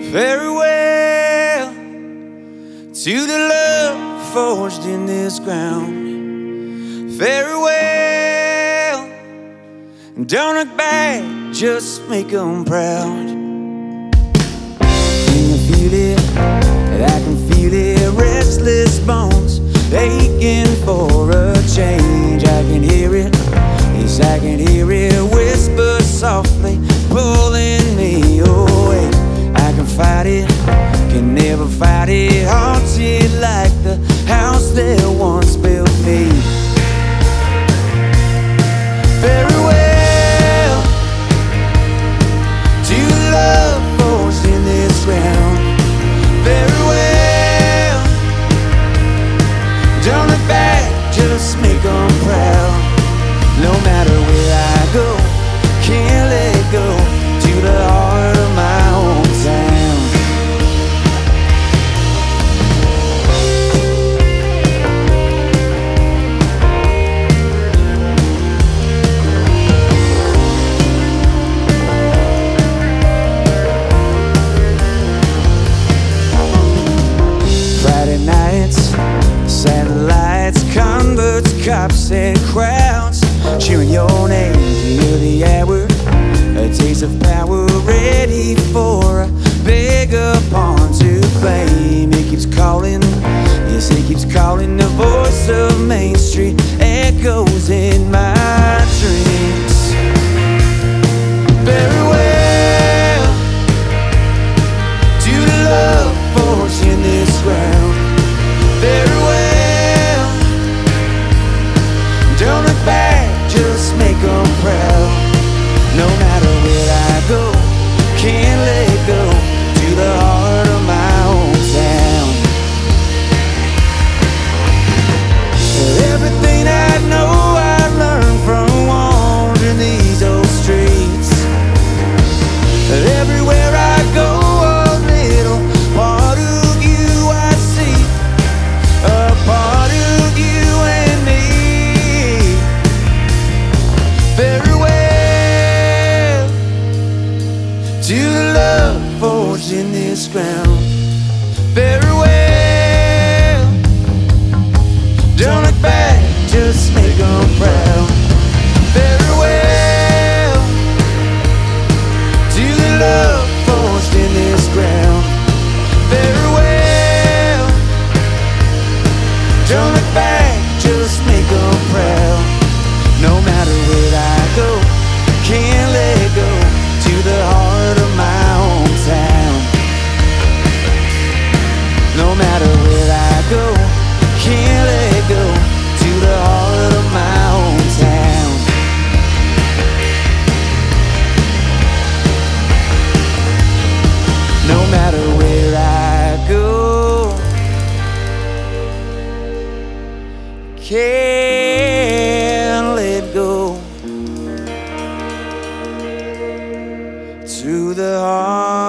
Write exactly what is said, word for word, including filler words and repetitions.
Farewell to the love forged in this ground. Farewell, and don't look back, just make them proud. Can you feel it? I can feel it. Restless bones aching for a change. I can hear it, yes, I can hear it whisper softly, pulling me away. I can fight it, can never fight it. Haunted like the house that once built me. Farewell to love forged in this ground. Farewell, don't look back, just make them proud. No matter where I go, can't let go to the heart of my hometown. Friday nights, satellites, converts, cops and crowds cheering your name. Hear the hour, a taste of power, ready for a bigger pawn to claim. It keeps calling, yes, it keeps calling. The voice of Main Street echoes in my dreams. Farewell to the love forged in this ground. Farewell, don't look back, just make them proud. No matter where I go, can't let go to the heart of my hometown. Everything I know I learned from wandering these old streets. Everywhere I go, a little part of you I see, a part of you and me. Farewell to the love forged in this ground. Farewell, don't look back, just make them proud. Farewell to the love forged in this ground. Farewell, don't look back, just make them proud. No matter where I go, can't let go to the heart of my hometown. No matter where I go, can't let go to the heart of my hometown. No matter where I go, can't let go. to the heart.